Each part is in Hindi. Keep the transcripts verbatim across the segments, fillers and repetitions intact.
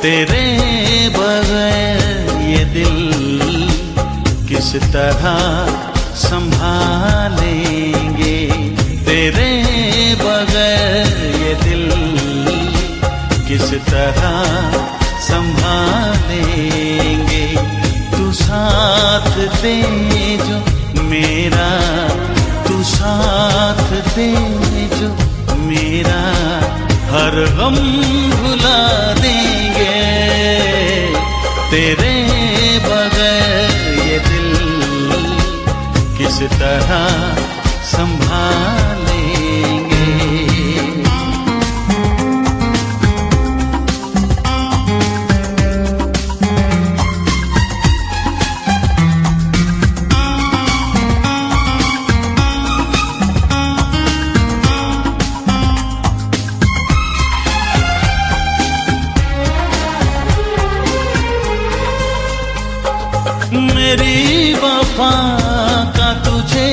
तेरे बगैर ये दिल किस तरह संभालेंगे, तेरे बगैर ये दिल किस तरह संभालेंगे। तू साथ दे जो मेरा, तू साथ दे जो मेरा, हर गम भुला देंगे। तेरे बगैर ये दिल किस तरह संभालेंगे। मेरी वफा का तुझे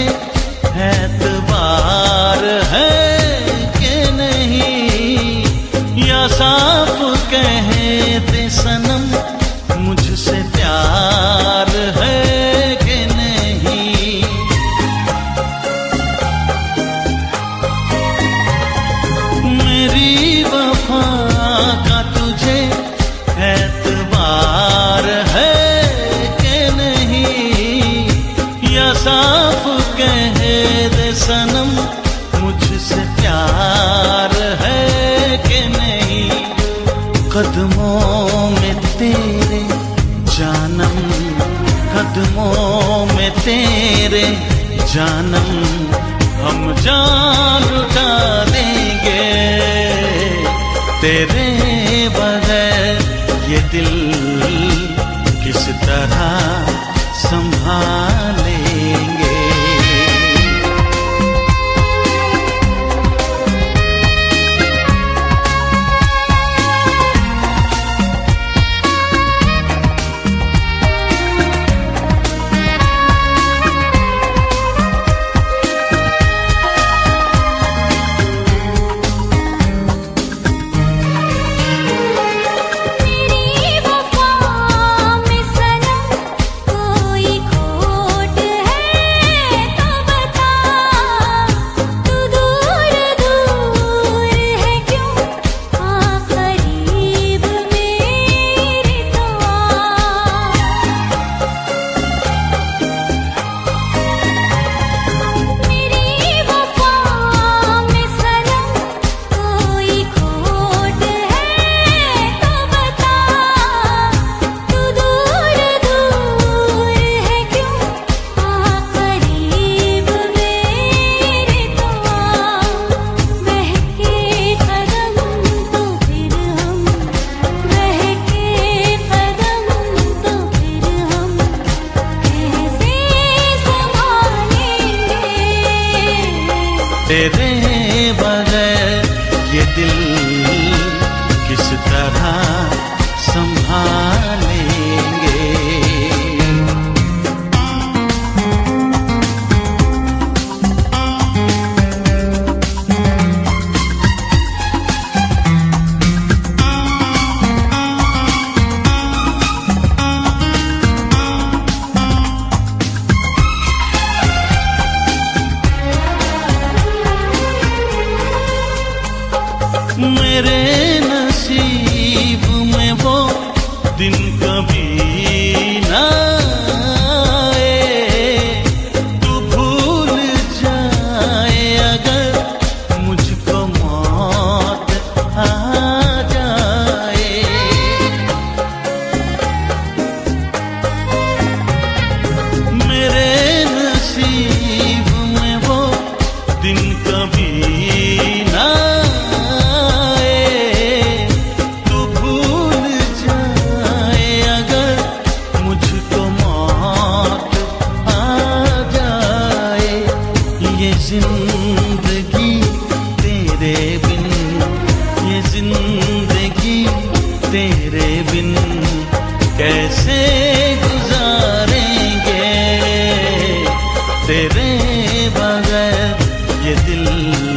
एतबार है कि नहीं, या साफ कह दे सनम मुझसे प्यार है कि नहीं। मेरी वफा का तुझे एतबार है, साफ कह दे सनम मुझसे प्यार है कि नहीं। कदमों में तेरे जानम, कदमों में तेरे जानम, हम जान लुटा देंगे। तेरे बगैर ये दिल किस तरह संभालेंगे। तेरे बगैर ये दिल किस तरह संभालेंगे। मेरे नसीब में वो दिन कभी ना आए, तू भूल जाए अगर मुझको मौत आ जाए। मेरे नसीब में वो दिन कभी ना जिंदगी तेरे बिन, ये जिंदगी तेरे बिन कैसे गुजारेंगे। तेरे बगैर ये दिल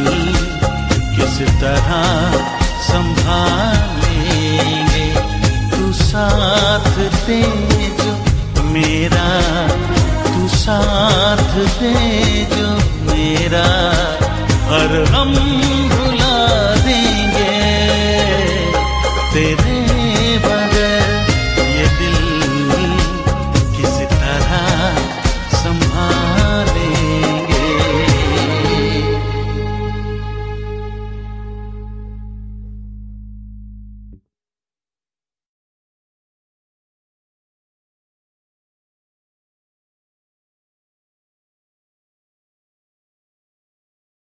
किस तरह संभालेंगे। दे जो मेरा, तू साथ दे जो मेरा, हर गम भुला देंगे तेरे